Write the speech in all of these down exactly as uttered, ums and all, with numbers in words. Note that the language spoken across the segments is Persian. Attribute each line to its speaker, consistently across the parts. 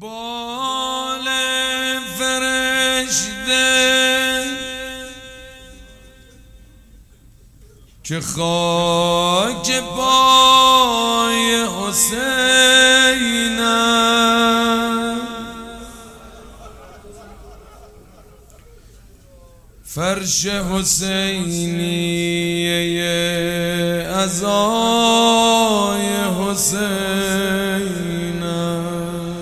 Speaker 1: بال فرشته که خاک پای حسینم، فرش حسینیه عزای حسینم.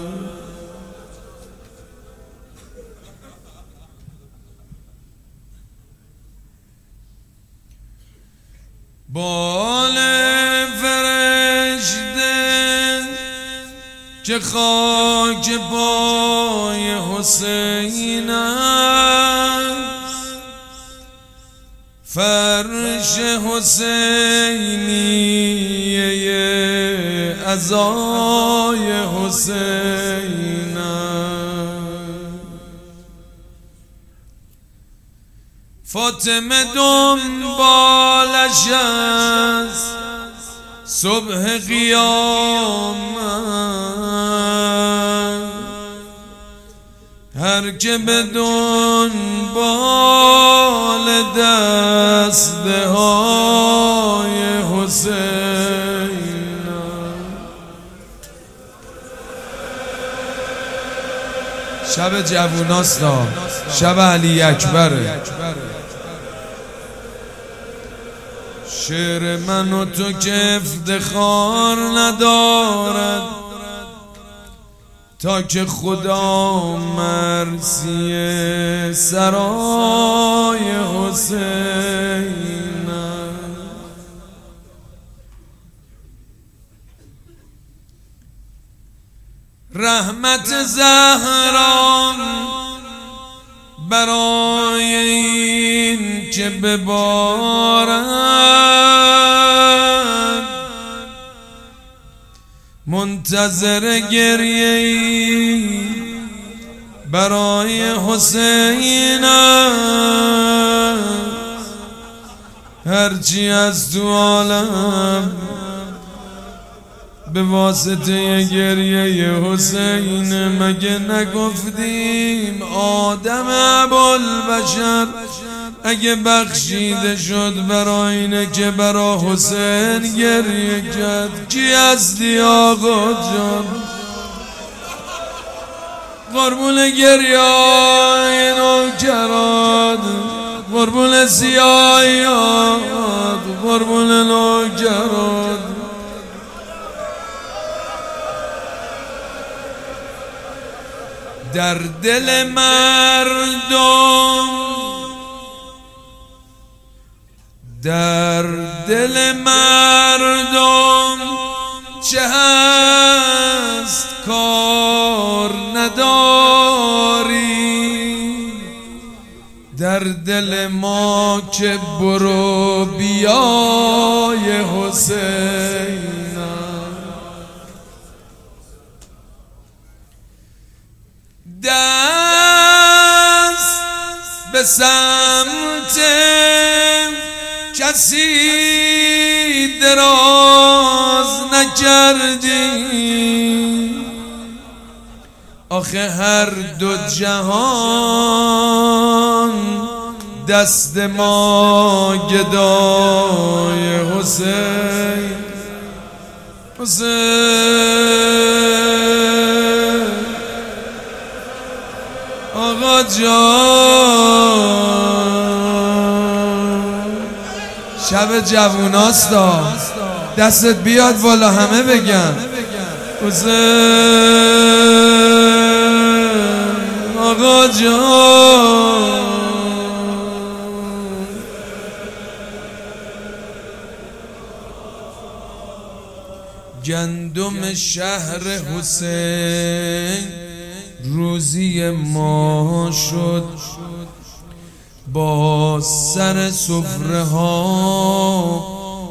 Speaker 1: بال فرشته که خاک پای حسین است، فرش حسینیه عزای حسین است. فاطمه دنبالش است صبح قیامت، هر که به دنبال دسته های حسین. شب جووناست، شب علی اکبره. شعر من و تو که افتخار ندارد تا که خدا مرسی سرای حسین. رحمت زهرا برای این که ببارد، منتظر گریه‌ای برای حسین است. هرچی از تو عالم به واسطه گریه حسین، مگه نگفتیم آدم ابوالبشر اگه بخشیده شد برای اینه که برا حسین گریه کرد؟ کی هستی آقا جان؟ قربون گریه نوکرات، قربون سیاهیات، قربون نوکرات. در دل مردم، در دل مردم چه هست کار نداری؟ در دل ما که برو بیای حسین. دست به سمت کسی دراز نکردی، آخه هر دو جهان دست ما گدای حسین. حسین آقا جان، شب جووناست، دستت بیاد بالا همه بگن حسین آقا جان. گندم شهر حسین روزی ما شد، با سر سفره ها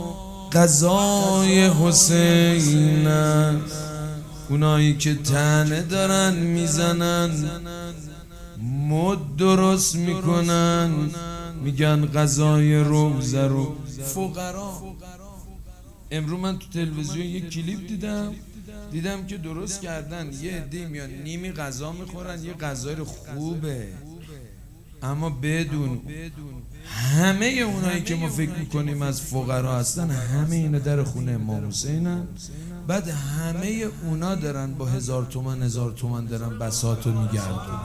Speaker 1: غذای حسین است. اونایی که طعنه دارن میزنن، مد درست میکنن، میگن غذای روزه رو فقرا. امروز من تو تلویزیون یک کلیپ دیدم دیدم که درست کردن، یه عده میان نیمی غذا میخورن، یه غذای خوبه، اما بدون همه اونایی که ما فکر میکنیم از فقرا هستن، همه اینا در خونه امام حسینن. بعد همه اونا دارن با هزار تومن هزار تومن دارن بساطو میگردن.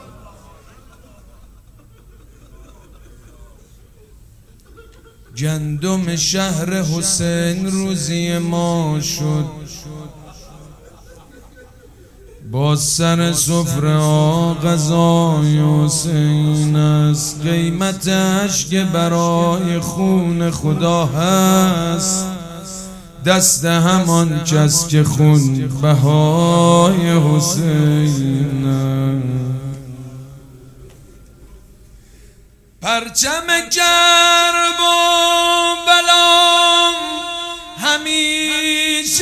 Speaker 1: گندم شهر حسین روزی ما شد، با سر سفره ها غذای حسین است. قیمتش که برای خون خدا هست، دست همان کس که خون بهای حسین است. پرچم کرب و بلام همیشه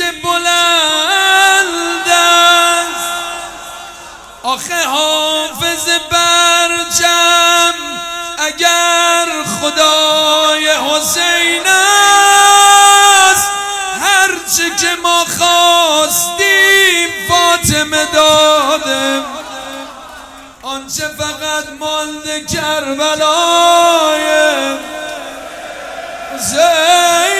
Speaker 1: بلند است، آخه حافظ پرچم اگر خدای حسین است، هرچه که ما خواستیم فاطمه داده، آنچه فقط مانده کربلای حسین.